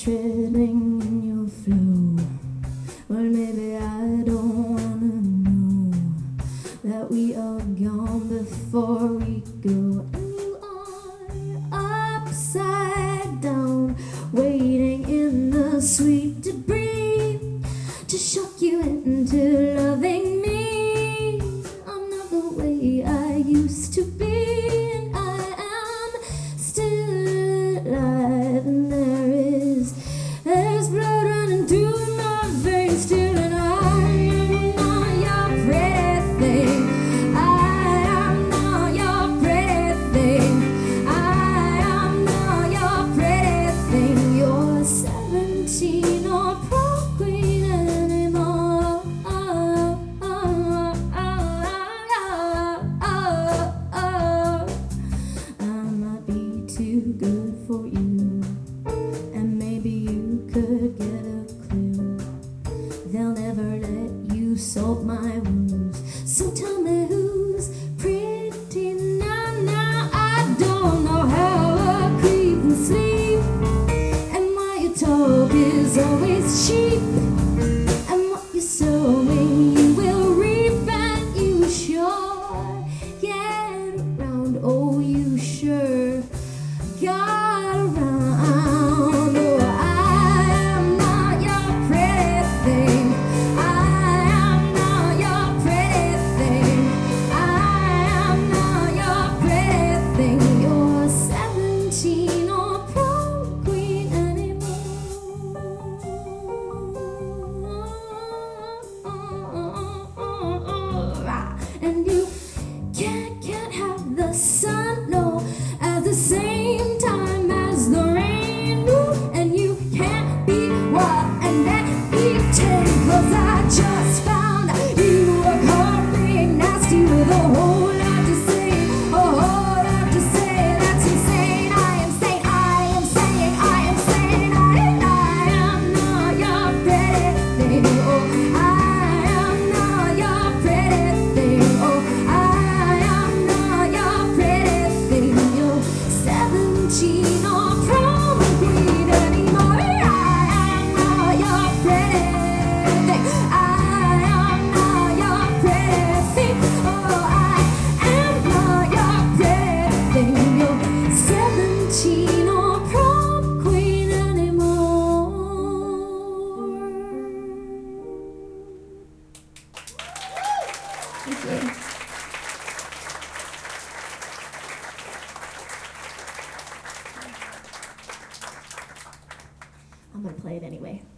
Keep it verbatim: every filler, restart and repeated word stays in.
treading in your flow. Well, maybe I don't wanna know that we are gone before we go. And you are upside down, waiting in the sweet debris to shock you into loving me. I'm not the way I used to be, and I am still alive. And there is, there's blood running through my veins still, and I'm not your pretty thing. I am not your pretty thing. I am not your pretty thing. You're seventeen or prom queen anymore. Oh, oh, oh, oh, oh, oh. I might be too good for you, and maybe you could get a clue. They'll never let you solve my wounds. So tell me who's pretty now, now. I don't know how I creep and sleep, and why your talk is always cheap, and what you're sowing you will reap, and you sure get around. Oh, you sure got around. Oh, I am not your pretty thing. I am not your pretty thing. I am not your pretty thing. You're seventeen or prom queen anymore. And you can't, can't have the sun, no, at the same time as the rain, no. And you can't be wild and then eating, 'cause I just found you were caught being nasty with a whole lot to say, a whole lot to say. That's insane. I am saying, I am saying, I am saying, I, I am not your pretty thing. Oh, I am not your pretty thing. Oh, I am not your pretty thing. You're seventeen or prom queen anymore. I am not your pretty thing. I am not your pretty thing. Oh, I am not your pretty thing. You're seventeen or prom queen anymore. Thank you. I'm gonna play it anyway.